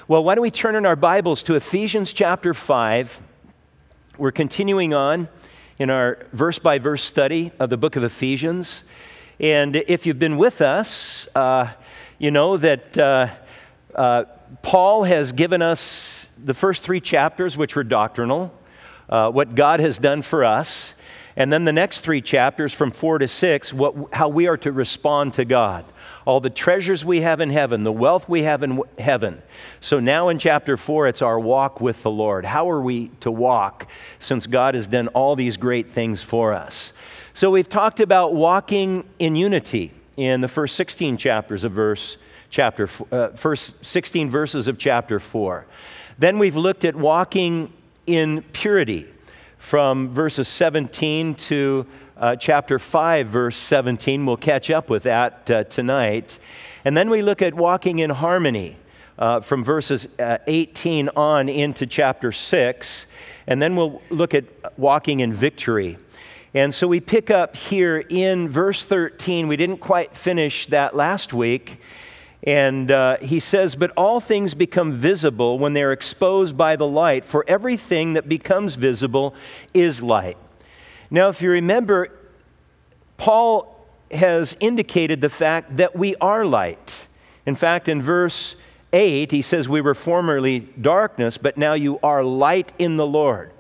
Well, why don't we turn in our Bibles to Ephesians chapter 5. We're continuing on in our verse-by-verse study of the book of Ephesians. And if you've been with us, you know that Paul has given us the first 3 chapters, which were doctrinal, what God has done for us. And then the next 3 chapters from 4 to 6, how we are to respond to God. All the treasures we have in heaven, the wealth we have in heaven. So now in chapter 4, it's our walk with the Lord. How are we to walk since God has done all these great things for us? So we've talked about walking in unity in the first 16 chapters of first 16 verses of chapter 4. Then we've looked at walking in purity from verses 17 to chapter 5, verse 17. We'll catch up with that tonight. And then we look at walking in harmony from verses 18 on into chapter 6. And then we'll look at walking in victory. And so we pick up here in verse 13. We didn't quite finish that last week. And he says, "But all things become visible when they're exposed by the light, for everything that becomes visible is light." Now, if you remember, Paul has indicated the fact that we are light. In fact, in verse 8, he says, "We were formerly darkness, but now you are light in the Lord."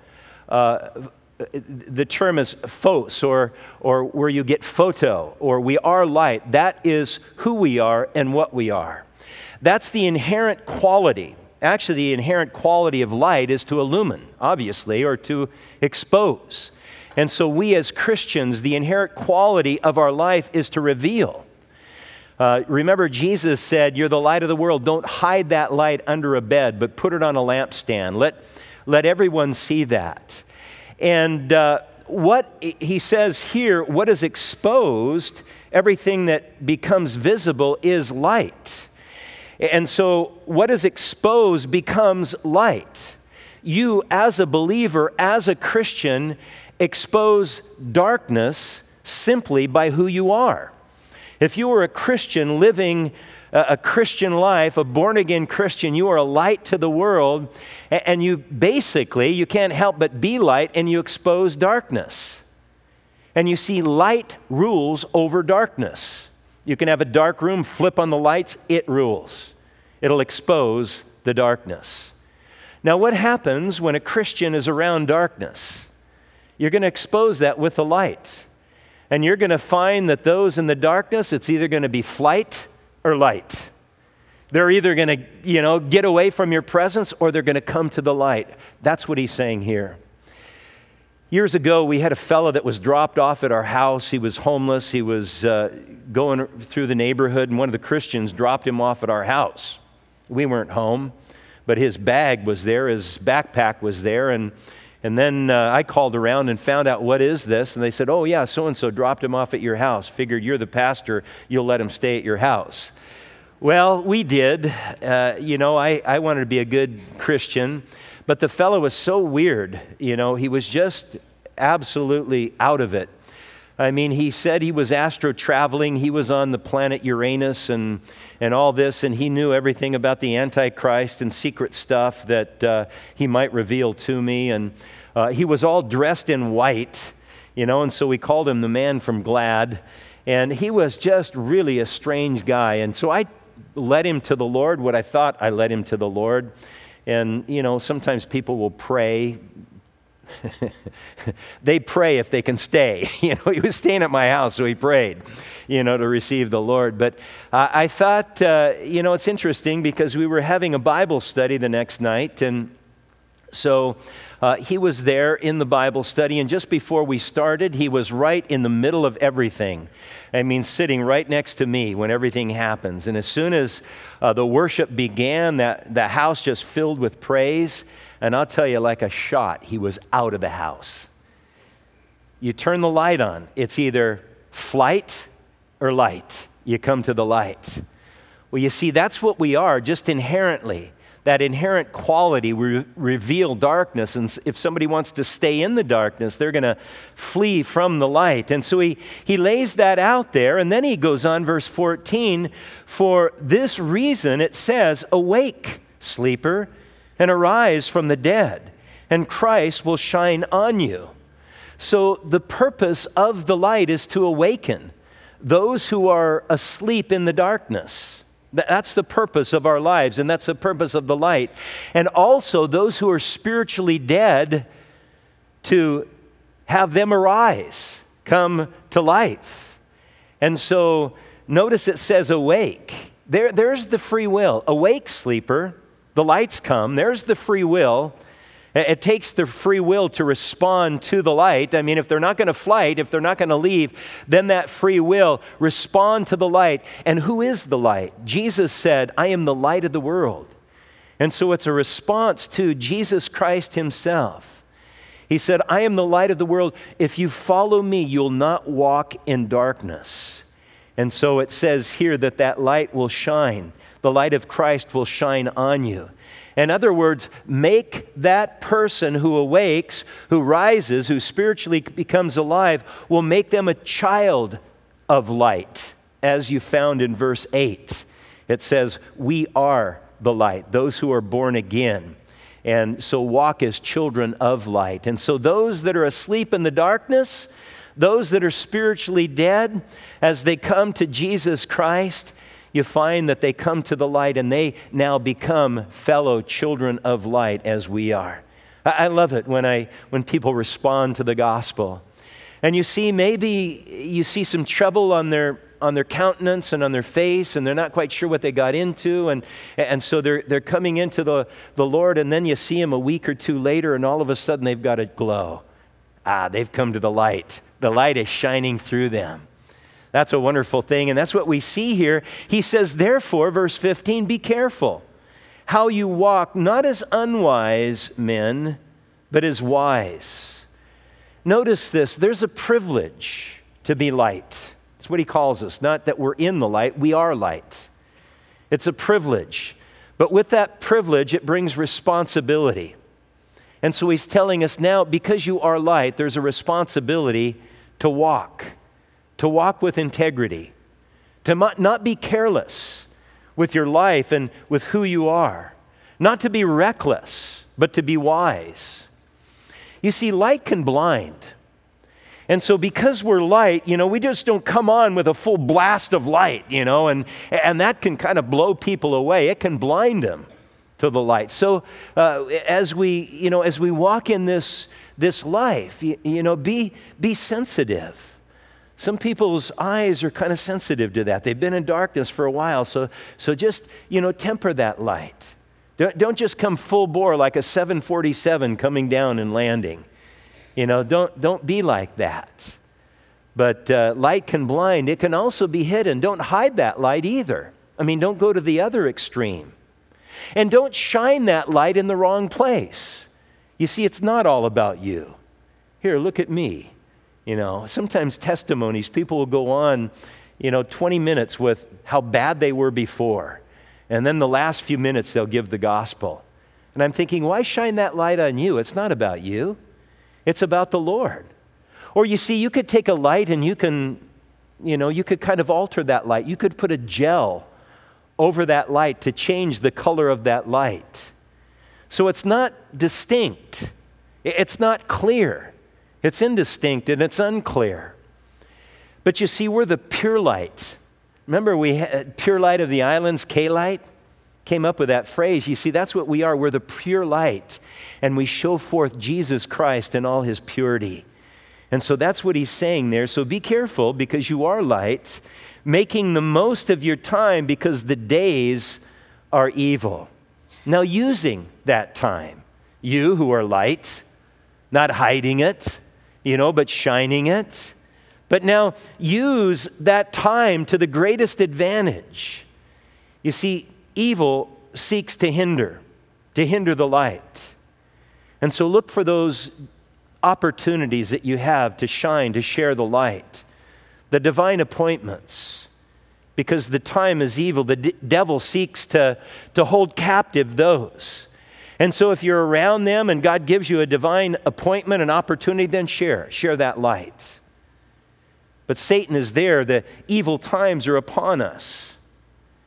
The term is phos, or where you get photo, or we are light. That is who we are and what we are. That's the inherent quality. Actually, the inherent quality of light is to illumine, obviously, or to expose. And so we as Christians, the inherent quality of our life is to reveal. Remember, Jesus said, "You're the light of the world. Don't hide that light under a bed, but put it on a lampstand. Let everyone see that." And what he says here, what is exposed, everything that becomes visible is light. And so what is exposed becomes light. You, as a believer, as a Christian, expose darkness simply by who you are. If you are a Christian living a Christian life, a born-again Christian, you are a light to the world, and you can't help but be light, and you expose darkness. And you see, light rules over darkness. You can have a dark room, flip on the lights, it rules. It'll expose the darkness. Now, what happens when a Christian is around darkness? You're going to expose that with the light. And you're going to find that those in the darkness, it's either going to be flight or light. They're either going to, get away from your presence, or they're going to come to the light. That's what he's saying here. Years ago, we had a fellow that was dropped off at our house. He was homeless. He was going through the neighborhood, and one of the Christians dropped him off at our house. We weren't home, but his bag was there. His backpack was there, and then I called around and found out, what is this? And they said, "Oh yeah, so-and-so dropped him off at your house. Figured you're the pastor, you'll let him stay at your house." Well, we did. I wanted to be a good Christian, but the fellow was so weird. He was just absolutely out of it. I mean, he said he was astro-traveling. He was on the planet Uranus and all this, and he knew everything about the Antichrist and secret stuff that he might reveal to me. And he was all dressed in white, and so we called him the man from GLAAD. And he was just really a strange guy. And so I led him to the Lord, what I thought I led him to the Lord. And, sometimes people will pray. They pray if they can stay. He was staying at my house, so he prayed, to receive the Lord. But I thought, it's interesting because we were having a Bible study the next night, and so he was there in the Bible study, and just before we started, he was right in the middle of everything. I mean, sitting right next to me when everything happens. And as soon as the worship began, the house just filled with praise. And I'll tell you, like a shot, he was out of the house. You turn the light on. It's either flight or light. You come to the light. Well, you see, that's what we are, just inherently. That inherent quality, we reveal darkness. And if somebody wants to stay in the darkness, they're going to flee from the light. And so he lays that out there. And then he goes on, verse 14, "For this reason," it says, "awake, sleeper, and arise from the dead, and Christ will shine on you." So the purpose of the light is to awaken those who are asleep in the darkness. That's the purpose of our lives, and that's the purpose of the light. And also those who are spiritually dead, to have them arise, come to life. And so notice it says awake. There's the free will. Awake, sleeper. The lights come. There's the free will. It takes the free will to respond to the light. I mean, if they're not going to flight, if they're not going to leave, then that free will, respond to the light. And who is the light? Jesus said, "I am the light of the world." And so it's a response to Jesus Christ himself. He said, "I am the light of the world. If you follow me, you'll not walk in darkness." And so it says here that that light will shine. The light of Christ will shine on you. In other words, make that person who awakes, who rises, who spiritually becomes alive, will make them a child of light, as you found in verse 8. It says, "We are the light," those who are born again. And so walk as children of light. And so those that are asleep in the darkness, those that are spiritually dead, as they come to Jesus Christ, you find that they come to the light and they now become fellow children of light as we are. I love it when people respond to the gospel. And you see, maybe you see some trouble on their countenance and on their face, and they're not quite sure what they got into, and so they're coming into the Lord, and then you see them a week or two later, and all of a sudden they've got a glow. They've come to the light. The light is shining through them. That's a wonderful thing, and that's what we see here. He says, therefore, verse 15, "Be careful how you walk, not as unwise men, but as wise." Notice this, there's a privilege to be light. That's what he calls us. Not that we're in the light, we are light. It's a privilege. But with that privilege, it brings responsibility. And so he's telling us now, because you are light, there's a responsibility to walk with integrity, to not be careless with your life and with who you are, not to be reckless, but to be wise. You see, light can blind. And so because we're light, we just don't come on with a full blast of light, and that can kind of blow people away. It can blind them to the light. So as we walk in this life, be sensitive. Some people's eyes are kind of sensitive to that. They've been in darkness for a while, so just, temper that light. Don't just come full bore like a 747 coming down and landing. Don't be like that. But light can blind. It can also be hidden. Don't hide that light either. Don't go to the other extreme. And don't shine that light in the wrong place. You see, it's not all about you. Here, look at me. Sometimes testimonies, people will go on, 20 minutes with how bad they were before. And then the last few minutes they'll give the gospel. And I'm thinking, why shine that light on you? It's not about you. It's about the Lord. Or you see, you could take a light and you could kind of alter that light. You could put a gel over that light to change the color of that light. So it's not distinct. It's not clear. It's indistinct and it's unclear. But you see, we're the pure light. Remember, we had pure light of the islands, K-Light, came up with that phrase. You see, that's what we are. We're the pure light. And we show forth Jesus Christ in all his purity. And so that's what he's saying there. So be careful, because you are light, making the most of your time, because the days are evil. Now, using that time, you who are light, not hiding it, but shining it. But now use that time to the greatest advantage. You see, evil seeks to hinder the light. And so look for those opportunities that you have to shine, to share the light. The divine appointments. Because the time is evil. The devil seeks to hold captive those. And so if you're around them and God gives you a divine appointment, an opportunity, then share that light. But Satan is there. The evil times are upon us.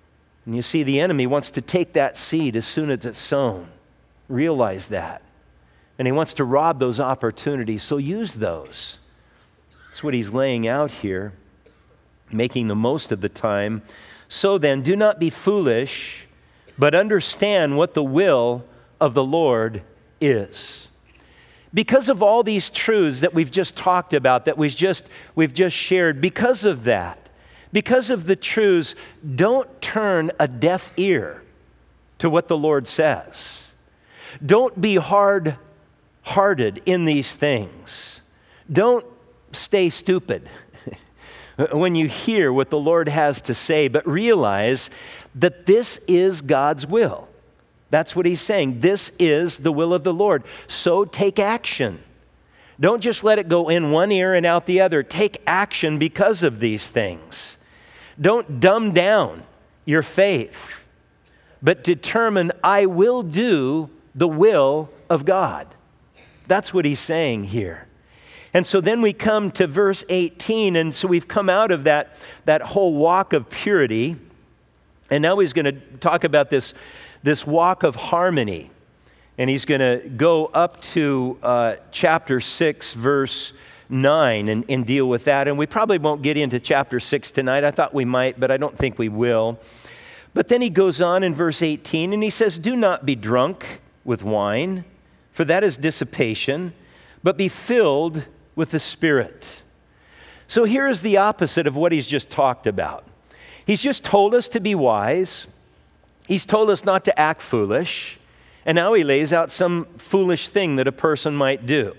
And you see, the enemy wants to take that seed as soon as it's sown. Realize that. And he wants to rob those opportunities, so use those. That's what he's laying out here, making the most of the time. So then, do not be foolish, but understand what the will of the Lord is. Because of all these truths that we've just talked about, that we've just shared, because of that, because of the truths, don't turn a deaf ear to what the Lord says. Don't be hard-hearted in these things. Don't stay stupid when you hear what the Lord has to say, but realize that this is God's will. That's what he's saying. This is the will of the Lord. So take action. Don't just let it go in one ear and out the other. Take action because of these things. Don't dumb down your faith, but determine, I will do the will of God. That's what he's saying here. And so then we come to verse 18, and so we've come out of that whole walk of purity, and now he's going to talk about this walk of harmony. And he's going to go up to chapter 6, verse 9, and deal with that. And we probably won't get into chapter 6 tonight. I thought we might, but I don't think we will. But then he goes on in verse 18, and he says, do not be drunk with wine, for that is dissipation, but be filled with the Spirit. So here is the opposite of what he's just talked about. He's just told us to be wise. He's told us not to act foolish. And now he lays out some foolish thing that a person might do.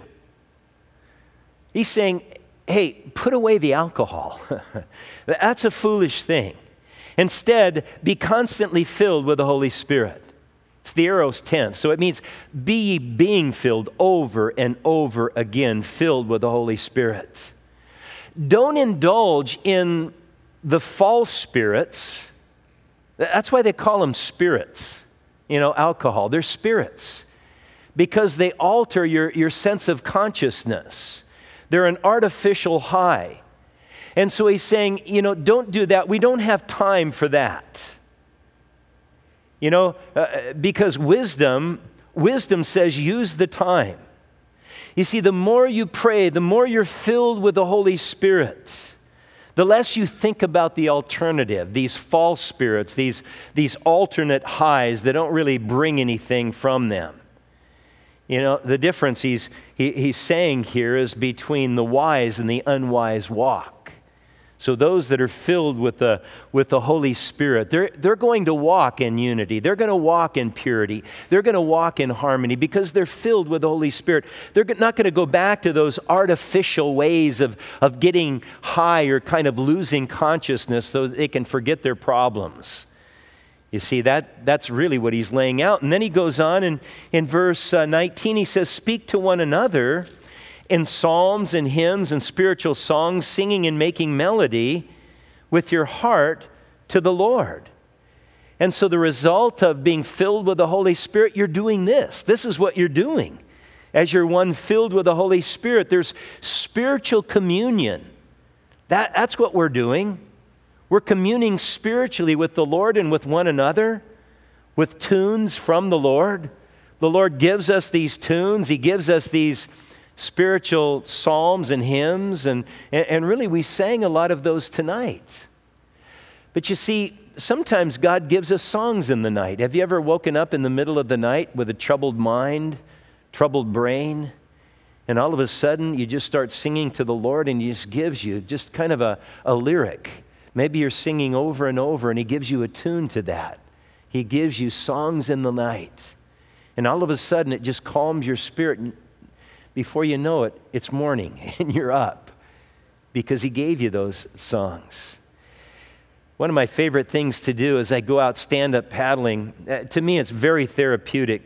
He's saying, hey, put away the alcohol. That's a foolish thing. Instead, be constantly filled with the Holy Spirit. It's the aorist tense. So it means be ye being filled over and over again, filled with the Holy Spirit. Don't indulge in the false spirits. That's why they call them spirits. Alcohol. They're spirits because they alter your sense of consciousness. They're an artificial high. And so he's saying, don't do that. We don't have time for that. Because wisdom says use the time. You see, the more you pray, the more you're filled with the Holy Spirit, the less you think about the alternative, these false spirits, these alternate highs that don't really bring anything from them. The difference he's saying here is between the wise and the unwise walk. So those that are filled with the Holy Spirit, they're going to walk in unity. They're going to walk in purity. They're going to walk in harmony because they're filled with the Holy Spirit. They're not going to go back to those artificial ways of getting high or kind of losing consciousness so that they can forget their problems. You see, that's really what he's laying out. And then he goes on in verse 19, he says, speak to one another in psalms and hymns and spiritual songs, singing and making melody with your heart to the Lord. And so the result of being filled with the Holy Spirit, you're doing this. This is what you're doing. As you're one filled with the Holy Spirit, there's spiritual communion. That's what we're doing. We're communing spiritually with the Lord and with one another, with tunes from the Lord. The Lord gives us these tunes. He gives us these spiritual psalms and hymns, and really we sang a lot of those tonight. But you see, sometimes God gives us songs in the night. Have you ever woken up in the middle of the night with a troubled mind, troubled brain, and all of a sudden you just start singing to the Lord and He just gives you just kind of a lyric. Maybe you're singing over and over and He gives you a tune to that. He gives you songs in the night. And all of a sudden it just calms your spirit. And before you know it, it's morning and you're up because He gave you those songs. One of my favorite things to do is I go out stand-up paddling. To me, it's very therapeutic.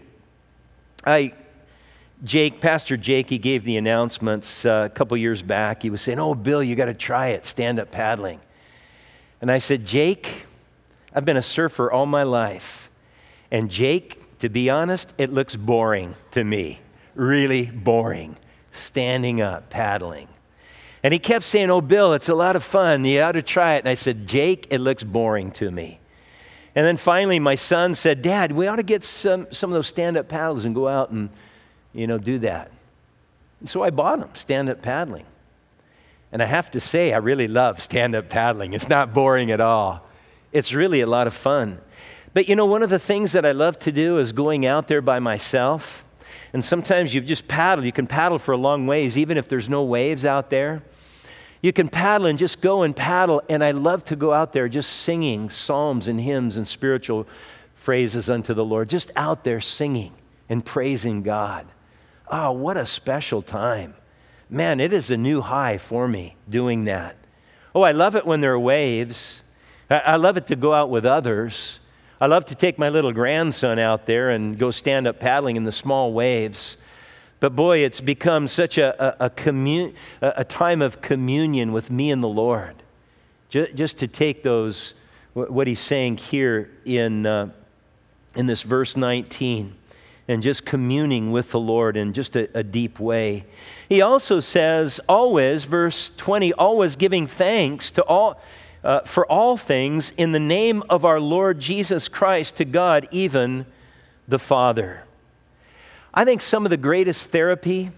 Pastor Jake, he gave the announcements a couple years back. He was saying, "Oh, Bill, you got to try it, stand-up paddling." And I said, "Jake, I've been a surfer all my life. And Jake, to be honest, it looks boring to me. Really boring, standing up, paddling." And he kept saying, "Oh, Bill, it's a lot of fun. You ought to try it." And I said, "Jake, it looks boring to me." And then finally my son said, Dad, we ought to get some of those stand-up paddles and go out and, do that. And so I bought them, stand-up paddling. And I have to say, I really love stand-up paddling. It's not boring at all. It's really a lot of fun. But one of the things that I love to do is going out there by myself. And sometimes you just paddle. You can paddle for a long ways, even if there's no waves out there. You can paddle and just go and paddle. And I love to go out there just singing psalms and hymns and spiritual phrases unto the Lord. Just out there singing and praising God. Oh, what a special time. Man, it is a new high for me doing that. Oh, I love it when there are waves. I love it to go out with others. I love to take my little grandson out there and go stand up paddling in the small waves. But boy, it's become such a time of communion with me and the Lord. Just to take those, what he's saying here in this verse 19, and just communing with the Lord in just a deep way. He also says, always, verse 20, always giving thanks to all, for all things in the name of our Lord Jesus Christ to God, even the Father. I think some of the greatest therapy,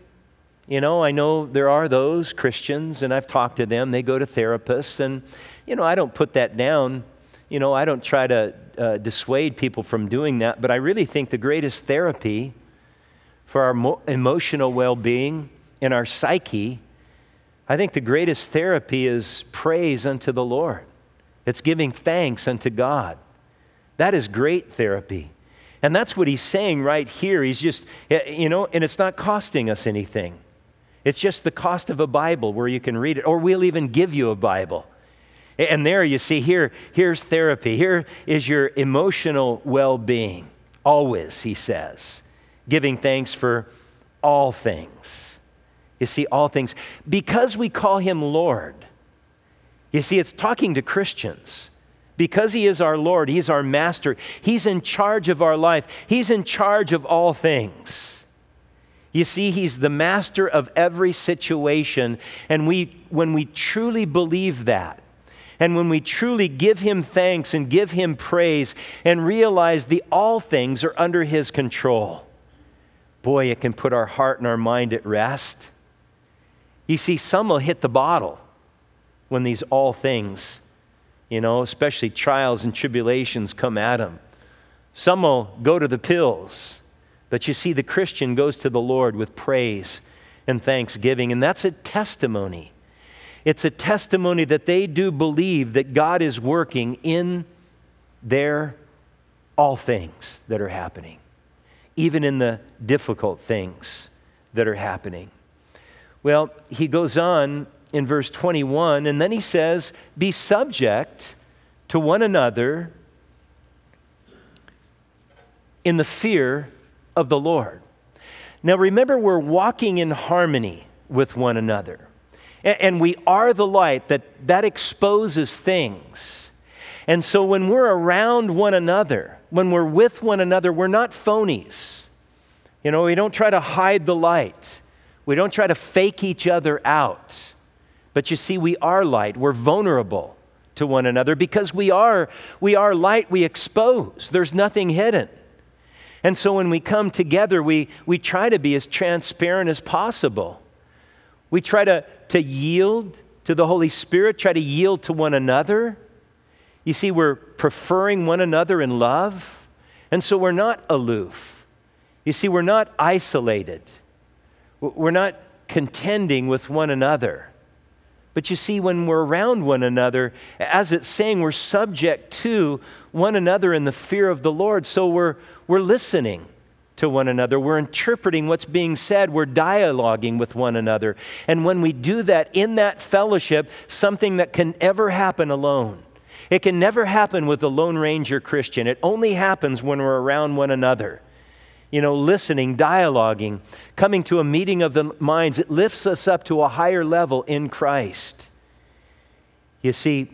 I know there are those Christians, and I've talked to them, they go to therapists, and, I don't put that down. I don't try to dissuade people from doing that, but I really think the greatest therapy for our emotional well-being and our psyche, I think the greatest therapy is praise unto the Lord. It's giving thanks unto God. That is great therapy. And that's what he's saying right here. He's just, and it's not costing us anything. It's just the cost of a Bible where you can read it, or we'll even give you a Bible. And there you see, here's therapy. Here is your emotional well-being. Always, he says, giving thanks for all things. You see, all things. Because we call him Lord. You see, it's talking to Christians. Because he is our Lord, he's our master. He's in charge of our life. He's in charge of all things. You see, he's the master of every situation. And when we truly believe that, and when we truly give him thanks and give him praise and realize all things are under his control, boy, it can put our heart and our mind at rest. You see, some will hit the bottle when these all things, especially trials and tribulations come at them. Some will go to the pills. But you see, the Christian goes to the Lord with praise and thanksgiving, and that's a testimony. It's a testimony that they do believe that God is working in their all things that are happening, even in the difficult things that are happening. Well, he goes on in verse 21, and then he says, be subject to one another in the fear of the Lord. Now remember, we're walking in harmony with one another. And we are the light that exposes things. And so when we're around one another, when we're with one another, we're not phonies. We don't try to hide the light. We don't try to fake each other out. But you see, we are light. We're vulnerable to one another because we are light. We expose. There's nothing hidden. And so when we come together, we try to be as transparent as possible. We try to yield to the Holy Spirit, try to yield to one another. You see, we're preferring one another in love. And so we're not aloof. You see, we're not isolated. We're not contending with one another. But you see, when we're around one another, as it's saying, we're subject to one another in the fear of the Lord. So we're listening to one another. We're interpreting what's being said. We're dialoguing with one another. And when we do that in that fellowship, something that can never happen alone. It can never happen with the Lone Ranger Christian. It only happens when we're around one another. Listening, dialoguing, coming to a meeting of the minds. It lifts us up to a higher level in Christ. You see,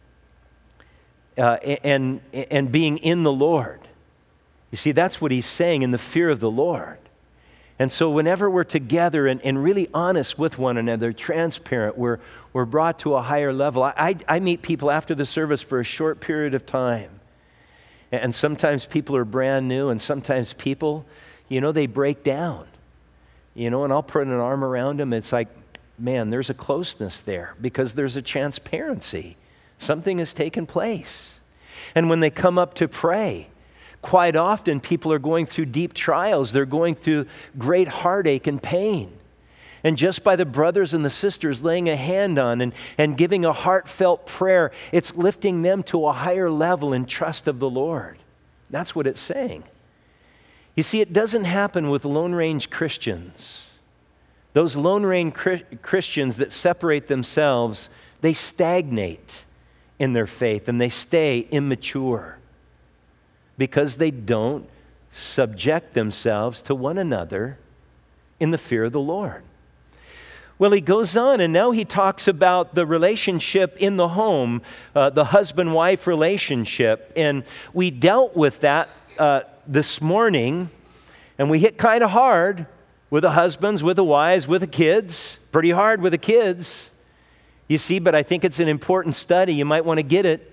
and being in the Lord. You see, that's what he's saying, in the fear of the Lord. And so whenever we're together and really honest with one another, transparent, we're brought to a higher level. I meet people after the service for a short period of time. And sometimes people are brand new, and sometimes people, they break down. And I'll put an arm around them. It's like, man, there's a closeness there because there's a transparency. Something has taken place. And when they come up to pray, quite often people are going through deep trials. They're going through great heartache and pain. And just by the brothers and the sisters laying a hand on and giving a heartfelt prayer, it's lifting them to a higher level in trust of the Lord. That's what it's saying. You see, it doesn't happen with Lone Range Christians. Those Lone Range Christians that separate themselves, they stagnate in their faith and they stay immature because they don't subject themselves to one another in the fear of the Lord. Well, he goes on, and now he talks about the relationship in the home, the husband-wife relationship. And we dealt with that this morning, and we hit kind of hard with the husbands, with the wives, with the kids. Pretty hard with the kids, you see, but I think it's an important study. You might want to get it,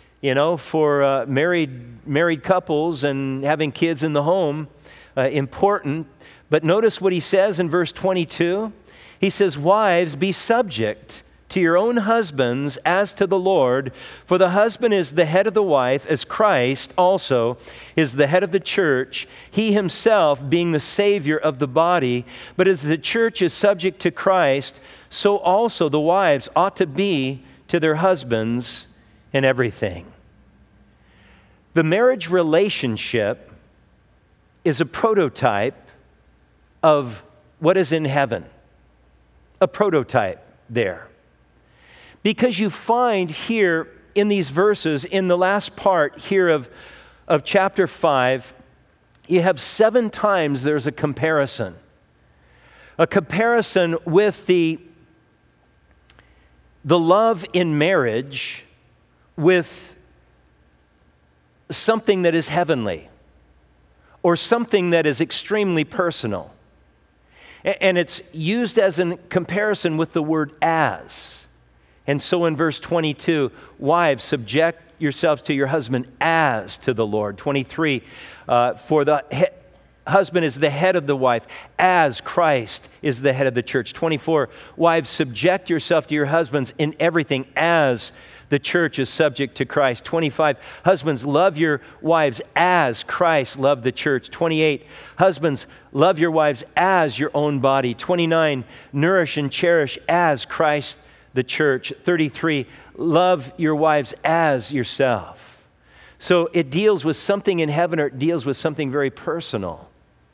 for married couples and having kids in the home, important. But notice what he says in verse 22. He says, "Wives, be subject to your own husbands as to the Lord, for the husband is the head of the wife, as Christ also is the head of the church, he himself being the Savior of the body. But as the church is subject to Christ, so also the wives ought to be to their husbands in everything." The marriage relationship is a prototype of what is in heaven. A prototype there. Because you find here in these verses, in the last part here of chapter 5, you have 7 times there's a comparison. A comparison with the love in marriage with something that is heavenly or something that is extremely personal. And it's used as a comparison with the word as. And so in verse 22, wives, subject yourselves to your husband as to the Lord. 23, for the husband is the head of the wife, as Christ is the head of the church. 24, wives, subject yourself to your husbands in everything as the church is subject to Christ. 25, husbands, love your wives as Christ loved the church. 28, husbands, love your wives as your own body. 29, nourish and cherish as Christ the church. 33, love your wives as yourself. So it deals with something in heaven, or it deals with something very personal.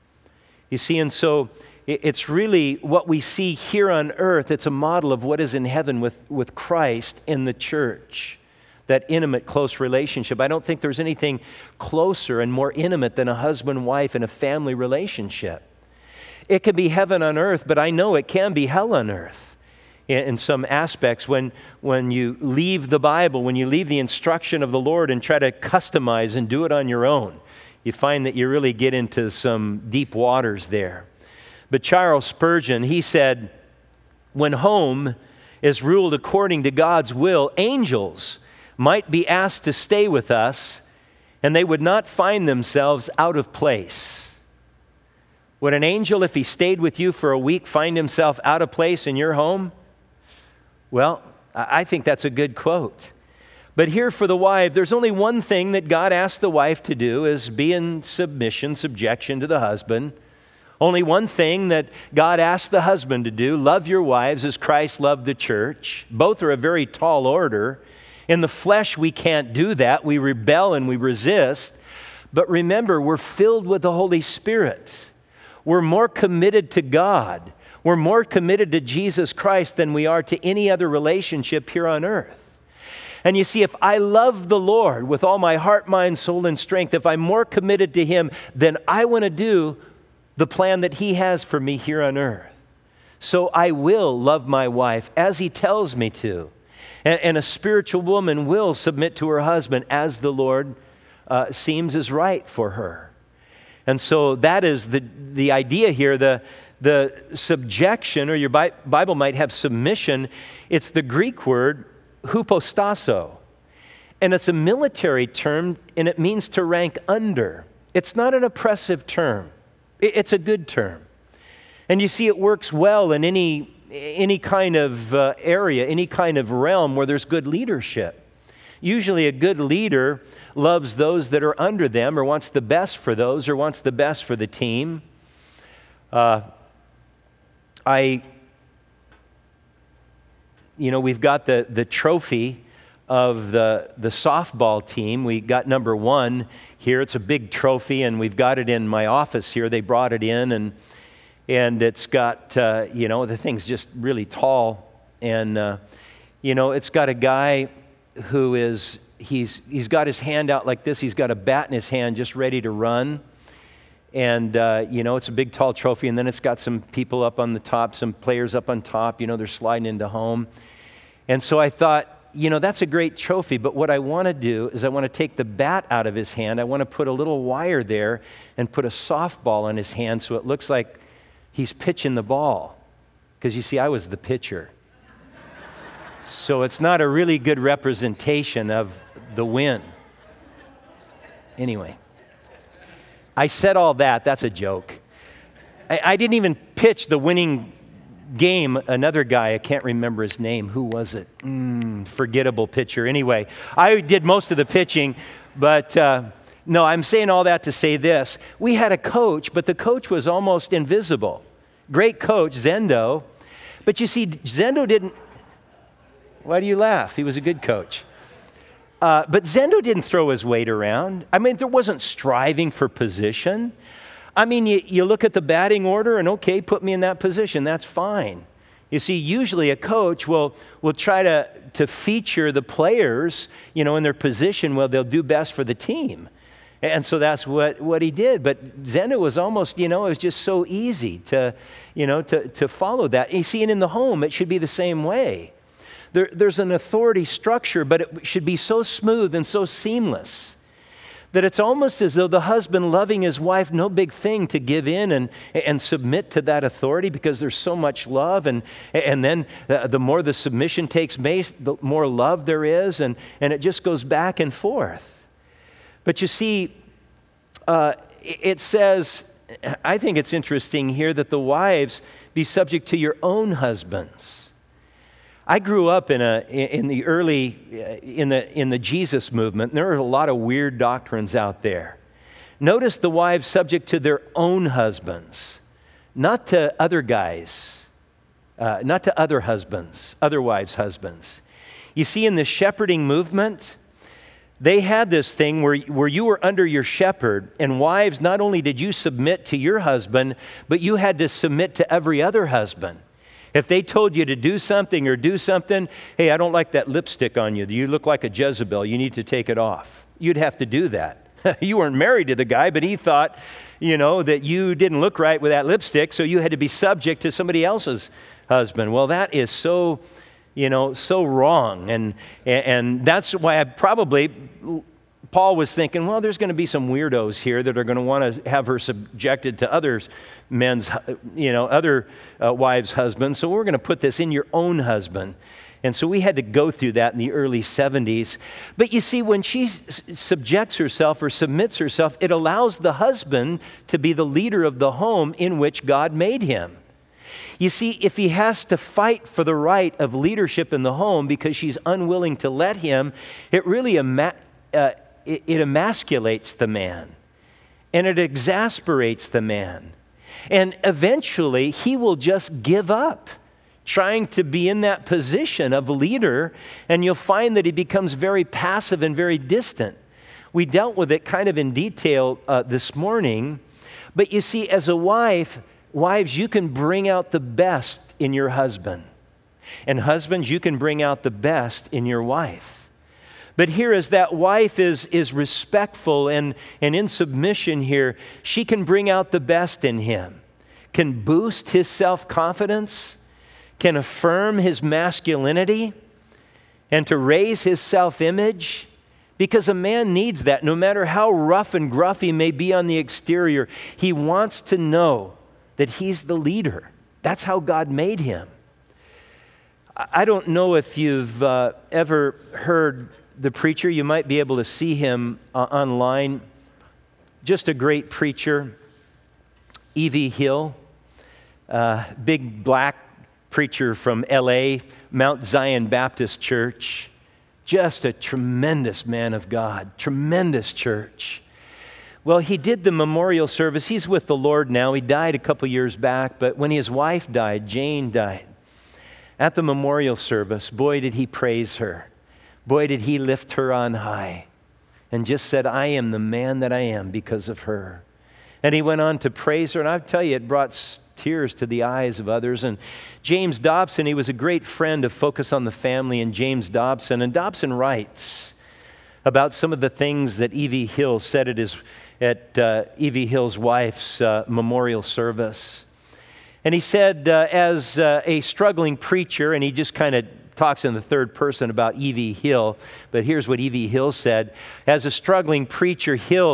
You see, and so it's really what we see here on earth. It's a model of what is in heaven with Christ in the church, that intimate, close relationship. I don't think there's anything closer and more intimate than a husband-wife and a family relationship. It can be heaven on earth, but I know it can be hell on earth in some aspects when you leave the Bible, when you leave the instruction of the Lord and try to customize and do it on your own. You find that you really get into some deep waters there. But Charles Spurgeon, he said, when home is ruled according to God's will, angels might be asked to stay with us, and they would not find themselves out of place. Would an angel, if he stayed with you for a week, find himself out of place in your home? Well, I think that's a good quote. But here for the wife, there's only one thing that God asked the wife to do, is be in subjection to the husband. Only one thing that God asked the husband to do, love your wives as Christ loved the church. Both are a very tall order. In the flesh, we can't do that. We rebel and we resist. But remember, we're filled with the Holy Spirit. We're more committed to God. We're more committed to Jesus Christ than we are to any other relationship here on earth. And you see, if I love the Lord with all my heart, mind, soul, and strength, if I'm more committed to Him, then I want to do the plan that He has for me here on earth. So I will love my wife as He tells me to. And a spiritual woman will submit to her husband as the Lord seems is right for her. And so that is the idea here. The subjection, or your Bible might have submission. It's the Greek word hupostasso. And it's a military term, and it means to rank under. It's not an oppressive term. It's a good term. And you see, it works well in any kind of area, any kind of realm where there's good leadership. Usually a good leader loves those that are under them, or wants the best for those, or wants the best for the team. We've got the trophy of the softball team. We got number 1 here. It's a big trophy, and we've got it in my office here. They brought it in, and it's got, the thing's just really tall. And, it's got a guy who is, he's got his hand out like this. He's got a bat in his hand just ready to run. And, it's a big, tall trophy. And then it's got some people up on the top, some players up on top. They're sliding into home. And so I thought, that's a great trophy, but what I want to do is I want to take the bat out of his hand. I want to put a little wire there and put a softball in his hand so it looks like he's pitching the ball. Because you see, I was the pitcher. So it's not a really good representation of the win. Anyway, I said all that. That's a joke. I didn't even pitch the winning game. Another guy, I can't remember his name. Who was it? Forgettable pitcher. Anyway, I did most of the pitching, but no, I'm saying all that to say this. We had a coach, but the coach was almost invisible. Great coach, Zendo. But you see, Zendo didn't... Why do you laugh? He was a good coach. But Zendo didn't throw his weight around. I mean, there wasn't striving for position. I mean, you look at the batting order and, okay, put me in that position. That's fine. You see, usually a coach will try to feature the players, in their position where they'll do best for the team. And so that's what he did. But Zendo was almost, it was just so easy to follow that. You see, and in the home, it should be the same way. There's an authority structure, but it should be so smooth and so seamless that it's almost as though the husband loving his wife, no big thing to give in and submit to that authority because there's so much love. And then the more the submission takes place, the more love there is, and it just goes back and forth. But you see, it says, I think it's interesting here that the wives be subject to your own husbands. I grew up in the Jesus movement, and there are a lot of weird doctrines out there. Notice the wives subject to their own husbands, not to other guys, not to other husbands, other wives' husbands. You see, in the shepherding movement, they had this thing where you were under your shepherd, and wives, not only did you submit to your husband, but you had to submit to every other husband. If they told you to do something, hey, I don't like that lipstick on you. You look like a Jezebel. You need to take it off. You'd have to do that. You weren't married to the guy, but he thought, that you didn't look right with that lipstick, so you had to be subject to somebody else's husband. Well, that is so, so wrong. And that's why Paul was thinking, well, there's going to be some weirdos here that are going to want to have her subjected to other wives' husbands. So we're going to put this in your own husband. And so we had to go through that in the early 70s. But you see, when she subjects herself or submits herself, it allows the husband to be the leader of the home in which God made him. You see, if he has to fight for the right of leadership in the home because she's unwilling to let him, it really it emasculates the man, and it exasperates the man. And eventually, he will just give up trying to be in that position of leader, and you'll find that he becomes very passive and very distant. We dealt with it kind of in detail this morning, but you see, as a wives, you can bring out the best in your husband. And husbands, you can bring out the best in your wife. But here, as that wife is respectful and in submission here, she can bring out the best in him, can boost his self-confidence, can affirm his masculinity, and to raise his self-image, because a man needs that. No matter how rough and gruff he may be on the exterior, he wants to know that he's the leader. That's how God made him. I don't know if you've ever heard the preacher. You might be able to see him online. Just a great preacher, E.V. Hill, big black preacher from L.A., Mount Zion Baptist Church. Just a tremendous man of God, tremendous church. Well, he did the memorial service. He's with the Lord now. He died a couple years back, but when his wife died, Jane died, at the memorial service, boy, did he praise her. Boy, did he lift her on high and just said, I am the man that I am because of her. And he went on to praise her, and I'll tell you, it brought tears to the eyes of others. And James Dobson, he was a great friend of Focus on the Family and James Dobson. And Dobson writes about some of the things that E.V. Hill said at E.V. Hill's wife's memorial service. And he said, as a struggling preacher, and he just kind of talks in the third person about E.V. Hill, but here's what E.V. Hill said. As a struggling preacher,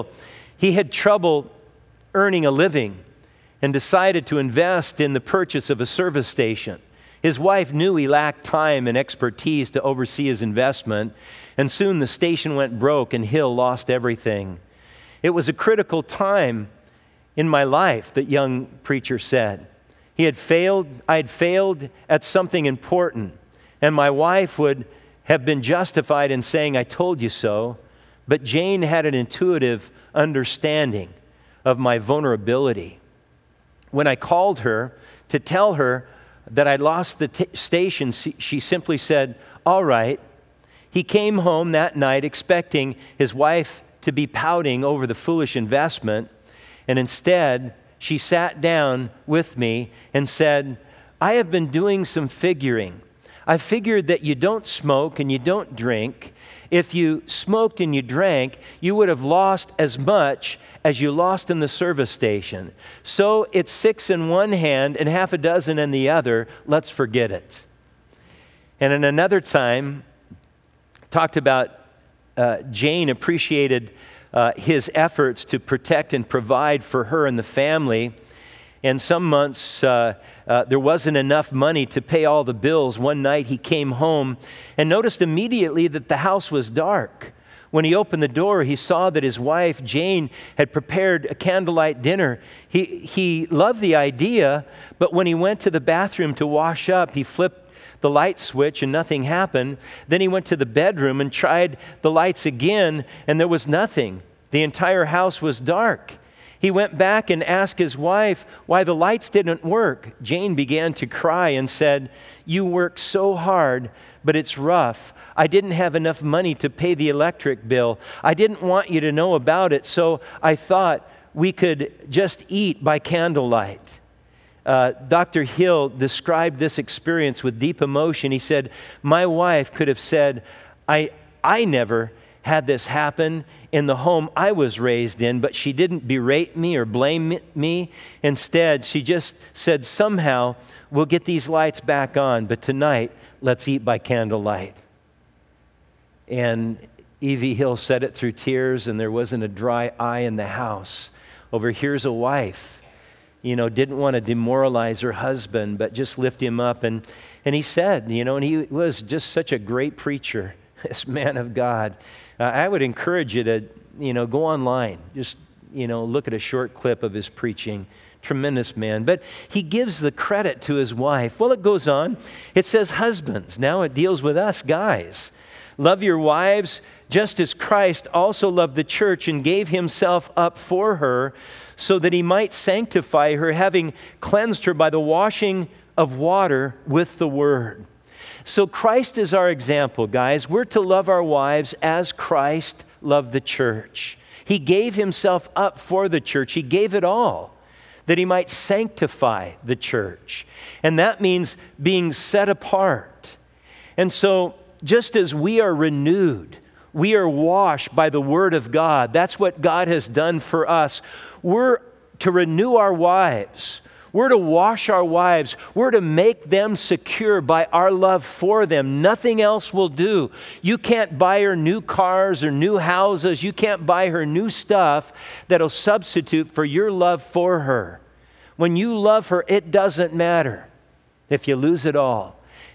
he had trouble earning a living and decided to invest in the purchase of a service station. His wife knew he lacked time and expertise to oversee his investment, and soon the station went broke and Hill lost everything. It was a critical time in my life, that young preacher said. I had failed at something important, and my wife would have been justified in saying, I told you so, but Jane had an intuitive understanding of my vulnerability. When I called her to tell her that I'd lost the station, she simply said, all right. He came home that night expecting his wife to be pouting over the foolish investment, and instead she sat down with me and said, I have been doing some figuring. I figured that you don't smoke and you don't drink. If you smoked and you drank, you would have lost as much as you lost in the service station. So it's 6 in one hand and half a dozen in the other. Let's forget it. And in another time, talked about Jane appreciated his efforts to protect and provide for her and the family. And some months, there wasn't enough money to pay all the bills. One night he came home and noticed immediately that the house was dark. When he opened the door, he saw that his wife, Jane, had prepared a candlelight dinner. He loved the idea, but when he went to the bathroom to wash up, he flipped the light switch and nothing happened. Then he went to the bedroom and tried the lights again, and there was nothing. The entire house was dark. He went back and asked his wife why the lights didn't work. Jane began to cry and said, you work so hard, but it's rough. I didn't have enough money to pay the electric bill. I didn't want you to know about it, so I thought we could just eat by candlelight. Dr. Hill described this experience with deep emotion. He said, my wife could have said, I never had this happen in the home I was raised in, but she didn't berate me or blame me. Instead, she just said, somehow we'll get these lights back on, but tonight, let's eat by candlelight. And E.V. Hill said it through tears, and there wasn't a dry eye in the house. Over here's a wife, didn't want to demoralize her husband, but just lift him up. And he said, and he was just such a great preacher, this man of God. I would encourage you to, go online. Just, look at a short clip of his preaching. Tremendous man. But he gives the credit to his wife. Well, it goes on. It says, husbands. Now it deals with us guys. Love your wives just as Christ also loved the church and gave himself up for her so that he might sanctify her, having cleansed her by the washing of water with the word. So Christ is our example, guys. We're to love our wives as Christ loved the church. He gave himself up for the church. He gave it all that he might sanctify the church. And that means being set apart. And so just as we are renewed, we are washed by the word of God. That's what God has done for us. We're to renew our wives. We're to wash our wives. We're to make them secure by our love for them. Nothing else will do. You can't buy her new cars or new houses. You can't buy her new stuff that'll substitute for your love for her. When you love her, it doesn't matter if you lose it all.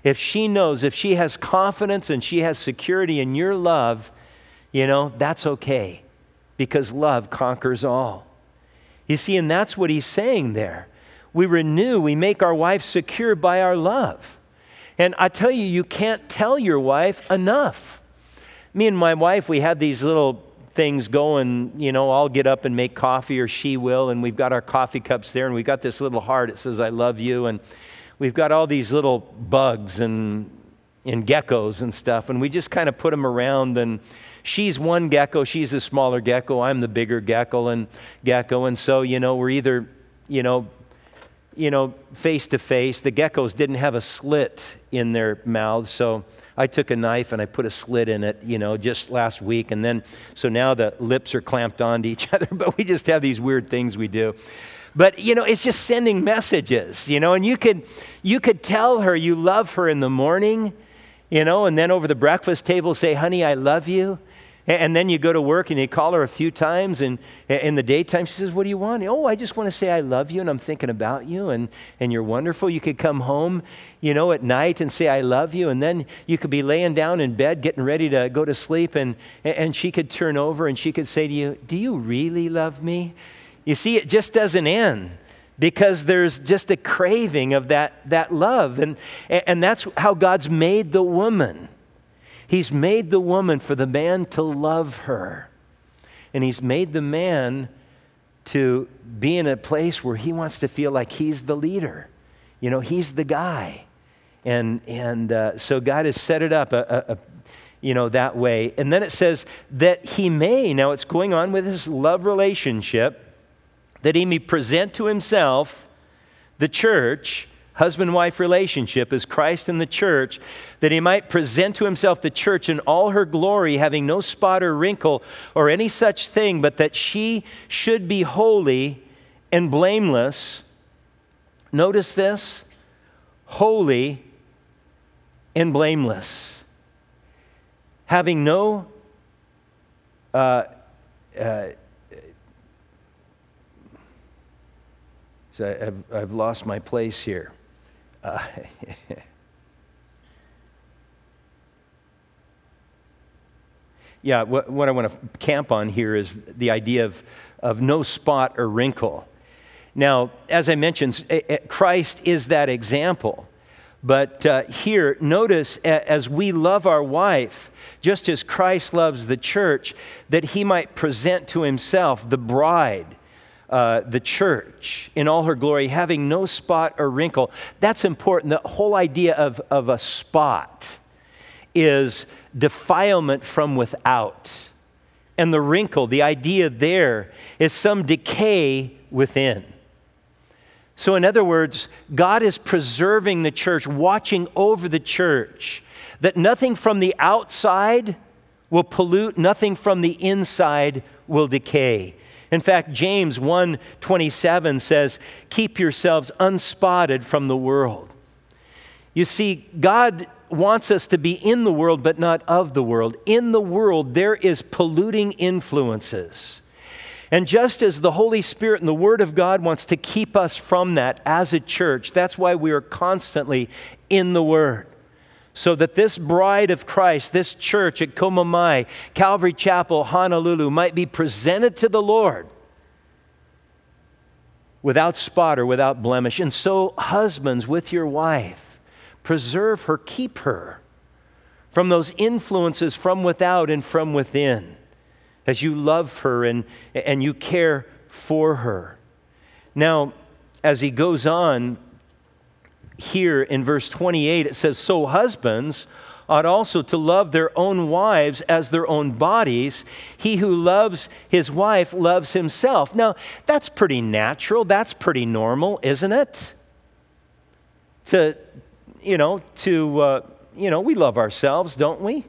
if she knows, if she has confidence and she has security in your love, that's okay, because love conquers all. You see, and that's what he's saying there. We renew, we make our wife secure by our love. And I tell you, you can't tell your wife enough. Me and my wife, we have these little things going, I'll get up and make coffee, or she will, and we've got our coffee cups there, and we've got this little heart that says, I love you, and we've got all these little bugs and geckos and stuff, and we just kind of put them around, and she's one gecko, she's the smaller gecko, I'm the bigger gecko, and so, we're either, face to face. The geckos didn't have a slit in their mouths, so I took a knife and I put a slit in it, just last week. And then, so now the lips are clamped onto each other, but we just have these weird things we do. But, it's just sending messages, and you could tell her you love her in the morning, and then over the breakfast table say, honey, I love you. And then you go to work and you call her a few times, and in the daytime she says, what do you want? Oh, I just want to say I love you and I'm thinking about you and you're wonderful. You could come home, at night and say I love you, and then you could be laying down in bed getting ready to go to sleep, and she could turn over and she could say to you, do you really love me? You see, it just doesn't end, because there's just a craving of that love, and that's how God's made the woman. He's made the woman for the man to love her. And he's made the man to be in a place where he wants to feel like he's the leader. He's the guy. And so God has set it up that way. And then it says that he may, now it's going on with his love relationship, that he may present to himself the church, husband-wife relationship as Christ and the church, that he might present to himself the church in all her glory, having no spot or wrinkle or any such thing, but that she should be holy and blameless. Notice this, holy and blameless, having no so I've lost my place here. Yeah, what I want to camp on here is the idea of no spot or wrinkle. Now, as I mentioned, Christ is that example. But here, notice, as we love our wife, just as Christ loves the church, that he might present to himself the bride, the church in all her glory, having no spot or wrinkle. That's important. The whole idea of a spot is defilement from without. And the wrinkle, the idea there is some decay within. So in other words, God is preserving the church, watching over the church, that nothing from the outside will pollute, nothing from the inside will decay. In fact, James 1:27 says, keep yourselves unspotted from the world. You see, God wants us to be in the world, but not of the world. In the world, there is polluting influences. And just as the Holy Spirit and the Word of God wants to keep us from that as a church, that's why we are constantly in the Word. So that this bride of Christ, this church at Komamai, Calvary Chapel, Honolulu, might be presented to the Lord without spot or without blemish. And so, husbands, with your wife, preserve her, keep her from those influences from without and from within, as you love her and you care for her. Now, as he goes on here in verse 28, it says, so husbands ought also to love their own wives as their own bodies. He who loves his wife loves himself. Now, that's pretty natural. That's pretty normal, isn't it? We love ourselves, don't we?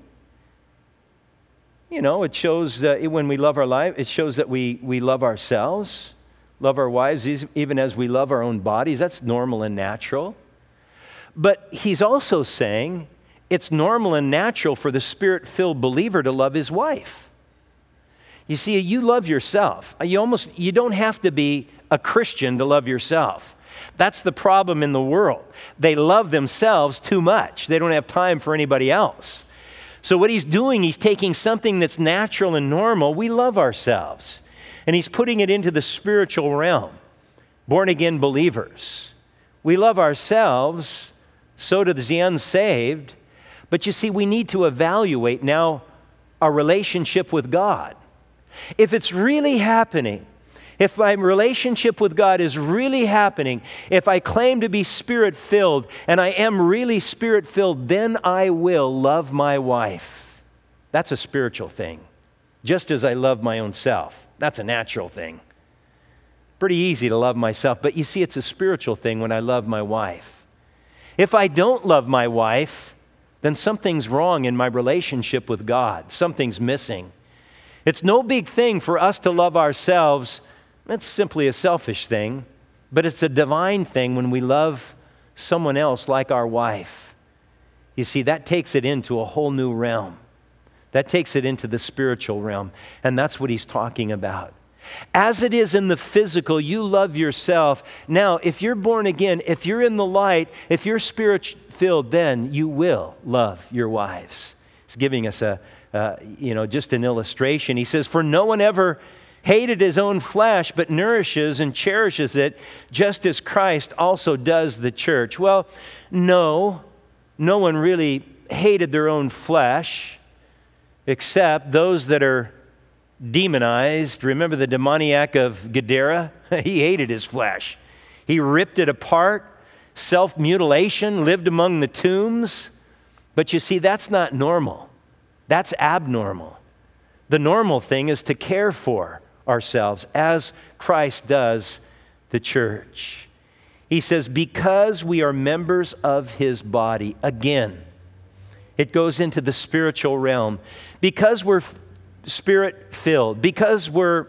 It shows that when we love our life, it shows that we love ourselves, love our wives, even as we love our own bodies. That's normal and natural. But he's also saying it's normal and natural for the Spirit-filled believer to love his wife. You see, you love yourself. You don't have to be a Christian to love yourself. That's the problem in the world. They love themselves too much. They don't have time for anybody else. So what he's doing, he's taking something that's natural and normal. We love ourselves. And he's putting it into the spiritual realm. Born-again believers. We love ourselves, so do the unsaved. But you see, we need to evaluate now our relationship with God. If it's really happening, if my relationship with God is really happening, if I claim to be Spirit-filled and I am really Spirit-filled, then I will love my wife. That's a spiritual thing. Just as I love my own self. That's a natural thing. Pretty easy to love myself, but you see, it's a spiritual thing when I love my wife. If I don't love my wife, then something's wrong in my relationship with God. Something's missing. It's no big thing for us to love ourselves. It's simply a selfish thing, but it's a divine thing when we love someone else like our wife. You see, that takes it into a whole new realm. That takes it into the spiritual realm, and that's what he's talking about. As it is in the physical, you love yourself. Now, if you're born again, if you're in the light, if you're Spirit-filled, then you will love your wives. He's giving us just an illustration. He says, "For no one ever hated his own flesh, but nourishes and cherishes it, just as Christ also does the church." Well, no one really hated their own flesh, except those that are demonized. Remember the demoniac of Gadara? He hated his flesh. He ripped it apart, self-mutilation, lived among the tombs. But you see, that's not normal. That's abnormal. The normal thing is to care for ourselves as Christ does the church. He says, because we are members of his body. Again, it goes into the spiritual realm. Because we're Spirit-filled, because we're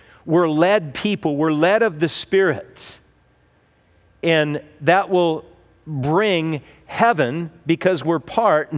led people, we're led of the Spirit. And that will bring heaven, because we're part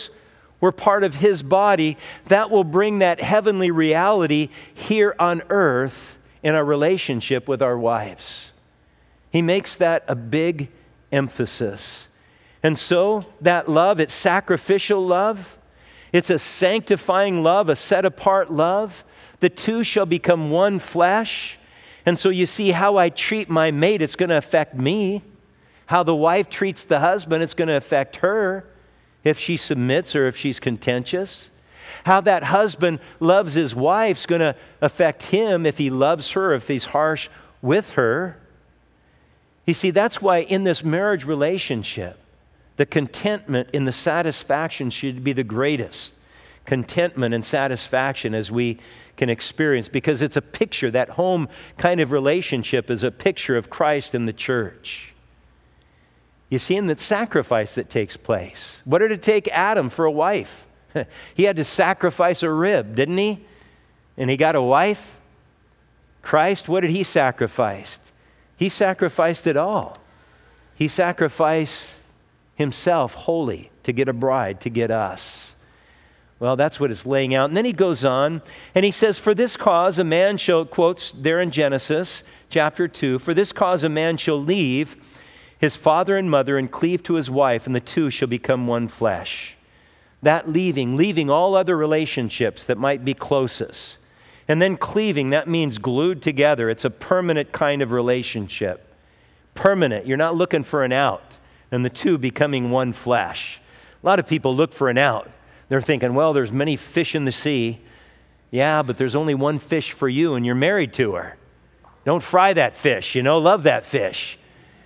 of his body. That will bring that heavenly reality here on earth in our relationship with our wives. He makes that a big emphasis. And so that love, it's sacrificial love. It's a sanctifying love, a set-apart love. The two shall become one flesh. And so you see, how I treat my mate, it's going to affect me. How the wife treats the husband, it's going to affect her if she submits or if she's contentious. How that husband loves his wife is going to affect him if he loves her, if he's harsh with her. You see, that's why in this marriage relationship, the contentment and the satisfaction should be the greatest. Contentment and satisfaction as we can experience, because it's a picture, that home kind of relationship is a picture of Christ and the church. You see, in that sacrifice that takes place. What did it take Adam for a wife? He had to sacrifice a rib, didn't he? And he got a wife. Christ, what did he sacrifice? He sacrificed it all. He sacrificed himself wholly to get a bride, to get us. Well, that's what it's laying out. And then he goes on and he says, "For this cause a man shall," quotes there in Genesis chapter 2, "For this cause a man shall leave his father and mother and cleave to his wife, and the two shall become one flesh." That leaving all other relationships that might be closest. And then cleaving, that means glued together. It's a permanent kind of relationship. Permanent. You're not looking for an out. And the two becoming one flesh. A lot of people look for an out. They're thinking, well, there's many fish in the sea. Yeah, but there's only one fish for you, and you're married to her. Don't fry that fish, love that fish.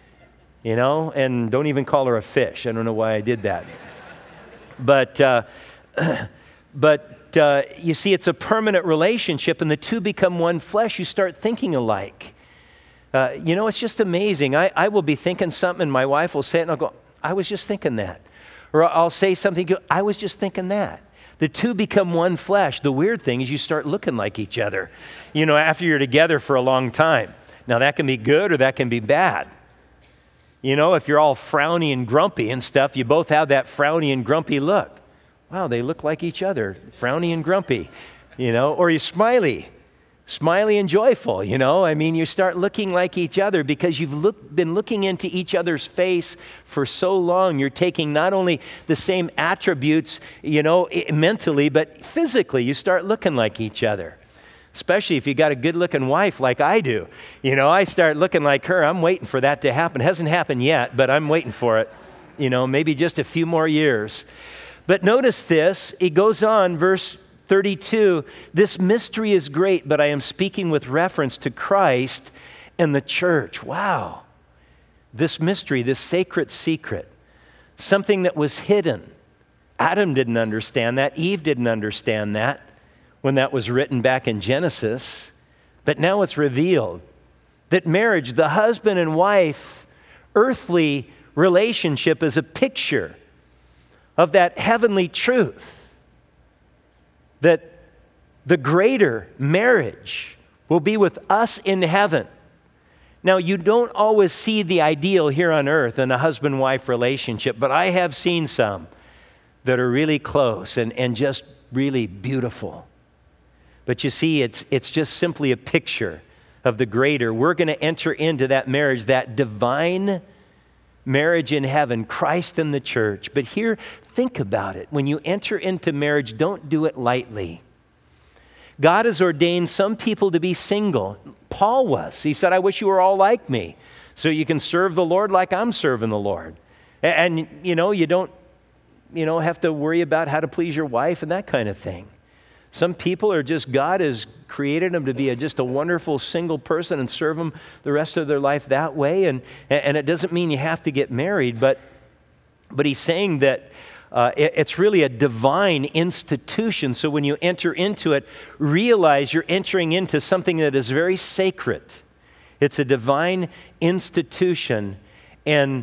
And don't even call her a fish. I don't know why I did that. But you see, it's a permanent relationship, and the two become one flesh. You start thinking alike. It's just amazing. I will be thinking something, and my wife will say it, and I'll go, "I was just thinking that." Or I'll say something, "I was just thinking that." The two become one flesh. The weird thing is you start looking like each other, after you're together for a long time. Now, that can be good or that can be bad. If you're all frowny and grumpy and stuff, you both have that frowny and grumpy look. Wow, they look like each other, frowny and grumpy, or you're smiley smiley and joyful, you know? I mean, you start looking like each other because you've been looking into each other's face for so long. You're taking not only the same attributes, you know, mentally, but physically. You start looking like each other, especially if you got a good-looking wife like I do. You know, I start looking like her. I'm waiting for that to happen. It hasn't happened yet, but I'm waiting for it. You know, maybe just a few more years. But notice this. It goes on, verse 32, this mystery is great, but I am speaking with reference to Christ and the church. Wow. This mystery, this sacred secret, something that was hidden. Adam didn't understand that. Eve didn't understand that when that was written back in Genesis. But now it's revealed that marriage, the husband and wife, earthly relationship is a picture of that heavenly truth. That the greater marriage will be with us in heaven. Now, you don't always see the ideal here on earth in a husband-wife relationship, but I have seen some that are really close and just really beautiful. But you see, it's just simply a picture of the greater. We're going to enter into that marriage, that divine marriage in heaven, Christ and the church. But here, think about it. When you enter into marriage, don't do it lightly. God has ordained some people to be single. Paul was. He said, I wish you were all like me, so you can serve the Lord like I'm serving the Lord. And you know, you don't have to worry about how to please your wife and that kind of thing. Some people are just, God has created them to be just a wonderful single person and serve them the rest of their life that way. And it doesn't mean you have to get married, but he's saying that it's really a divine institution. So when you enter into it, realize you're entering into something that is very sacred. It's a divine institution. And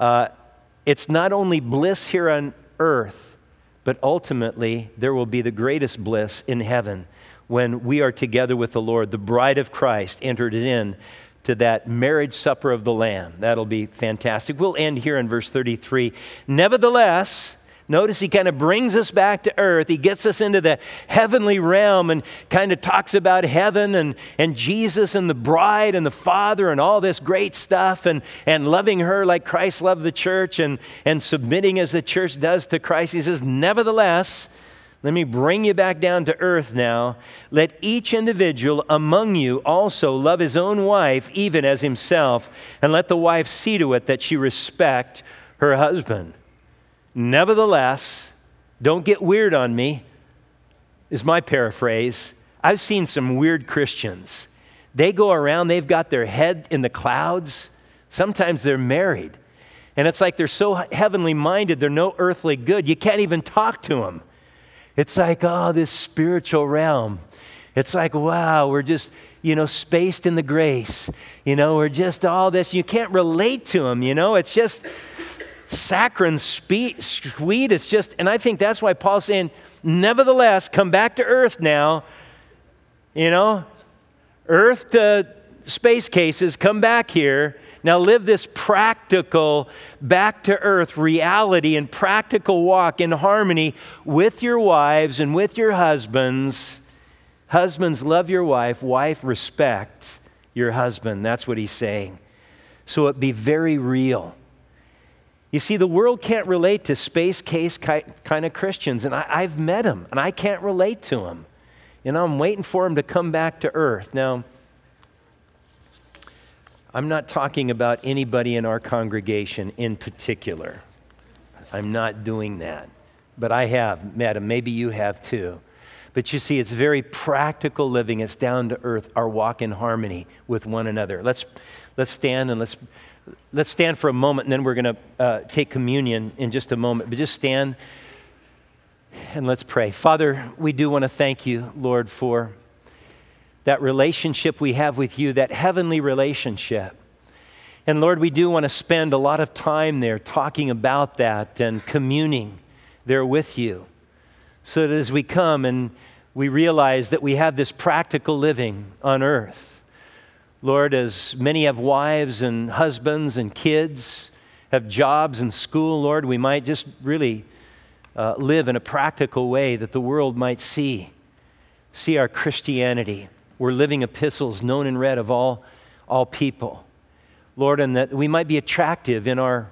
it's not only bliss here on earth, but ultimately, there will be the greatest bliss in heaven when we are together with the Lord. The bride of Christ entered in to that marriage supper of the Lamb. That'll be fantastic. We'll end here in verse 33. Nevertheless, notice he kind of brings us back to earth. He gets us into the heavenly realm and kind of talks about heaven and Jesus and the bride and the Father and all this great stuff and loving her like Christ loved the church and submitting as the church does to Christ. He says, nevertheless, let me bring you back down to earth now. Let each individual among you also love his own wife even as himself, and let the wife see to it that she respect her husband. Nevertheless, don't get weird on me, is my paraphrase. I've seen some weird Christians. They go around, they've got their head in the clouds. Sometimes they're married. And it's like they're so heavenly minded, they're no earthly good. You can't even talk to them. It's like, oh, this spiritual realm. It's like, wow, we're just, spaced in the grace. We're just all this. You can't relate to them, It's just saccharine sweet. It's just, and I think that's why Paul's saying, nevertheless, come back to earth now. Earth to space cases, come back here. Now live this practical, back to earth reality and practical walk in harmony with your wives and with your husbands. Husbands, love your wife. Wife, respect your husband. That's what he's saying. So it be very real. You see, the world can't relate to space case kind of Christians, and I've met them, and I can't relate to them. I'm waiting for them to come back to earth. Now, I'm not talking about anybody in our congregation in particular. I'm not doing that. But I have met them. Maybe you have too. But you see, it's very practical living. It's down to earth, our walk in harmony with one another. Let's stand and let's stand for a moment, and then we're going to take communion in just a moment. But just stand and let's pray. Father, we do want to thank you, Lord, for that relationship we have with you, that heavenly relationship. And Lord, we do want to spend a lot of time there talking about that and communing there with you, so that as we come and we realize that we have this practical living on earth, Lord, as many have wives and husbands and kids, have jobs and school, Lord, we might just really live in a practical way that the world might see our Christianity We're living epistles known and read of all people. Lord, and that we might be attractive in our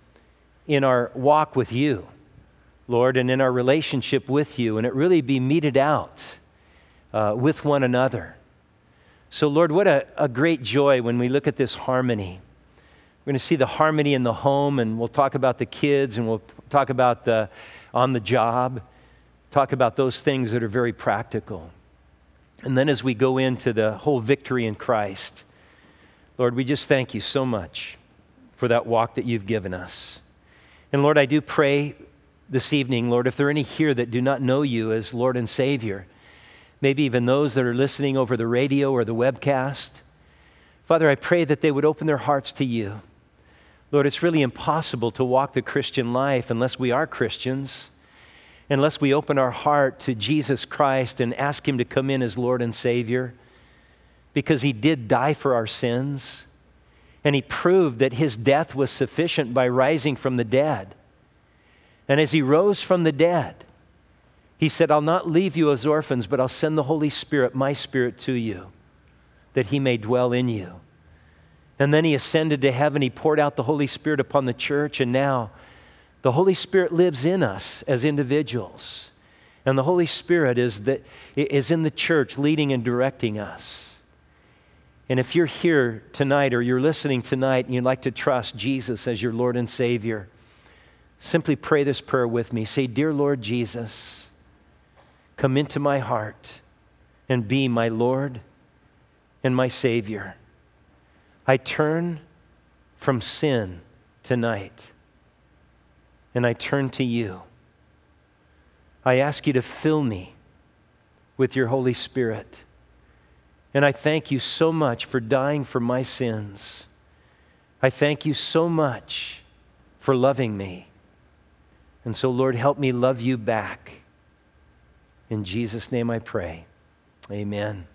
walk with you, Lord, and in our relationship with you, and it really be meted out with one another. So, Lord, what a great joy when we look at this harmony. We're going to see the harmony in the home, and we'll talk about the kids, and we'll talk about on the job, talk about those things that are very practical. And then as we go into the whole victory in Christ, Lord, we just thank you so much for that walk that you've given us. And Lord, I do pray this evening, Lord, if there are any here that do not know you as Lord and Savior, maybe even those that are listening over the radio or the webcast, Father, I pray that they would open their hearts to you. Lord, it's really impossible to walk the Christian life unless we are Christians, unless we open our heart to Jesus Christ and ask him to come in as Lord and Savior, because he did die for our sins, and he proved that his death was sufficient by rising from the dead. And as he rose from the dead, he said, I'll not leave you as orphans, but I'll send the Holy Spirit, my Spirit, to you, that he may dwell in you. And then he ascended to heaven. He poured out the Holy Spirit upon the church, and now the Holy Spirit lives in us as individuals. And the Holy Spirit is in the church leading and directing us. And if you're here tonight or you're listening tonight and you'd like to trust Jesus as your Lord and Savior, simply pray this prayer with me. Say, Dear Lord Jesus, come into my heart and be my Lord and my Savior. I turn from sin tonight, and I turn to you. I ask you to fill me with your Holy Spirit. And I thank you so much for dying for my sins. I thank you so much for loving me. And so, Lord, help me love you back. In Jesus' name I pray. Amen.